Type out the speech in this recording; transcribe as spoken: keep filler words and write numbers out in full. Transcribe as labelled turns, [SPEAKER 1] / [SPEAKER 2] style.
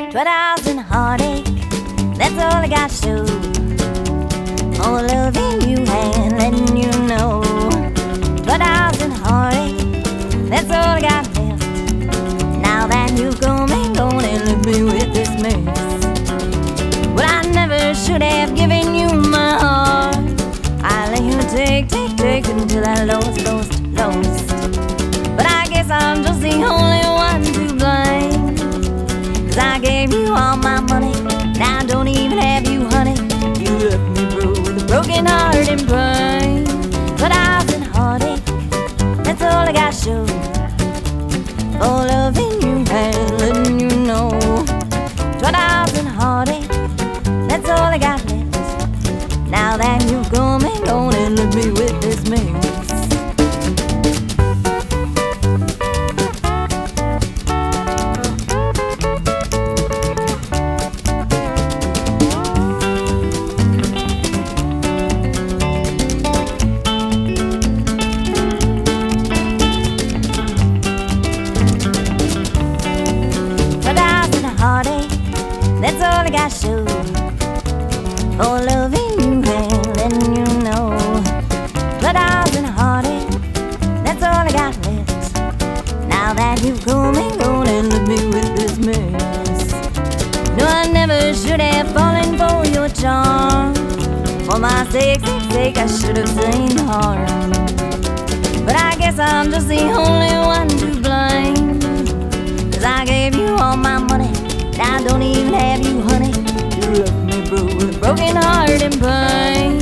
[SPEAKER 1] Trials and heartache, that's all I got to show. More loving you and letting you know. Trials and heartache, that's all I got left. Now that you've come and gone and left me with this mess. Well, I never should have given you my heart. I let you take, take, take until I lost, lost, lost. But I guess I'm just the only one to blame. 'Cause I gave you all my money, now I don't even have you, honey. You left me broke with a broken heart and pain. Trials and heartache, that's all I got to show. For loving you and letting you know. Trials and heartache, that's all I got left. Now that you've come and gone and left me with this mess. Heartache, that's all I got to show. For loving you and letting you know. Trials and heartache, that's all I got left. Now that you've come and gone and left me with this mess. No, I never should have fallen for your charm. For my sake, sake, sake, I should have seen harm. But I guess I'm just the only one to blame. 'Cause I gave you all my money, now I don't even have you, honey. You left me broke with a broken heart and pain.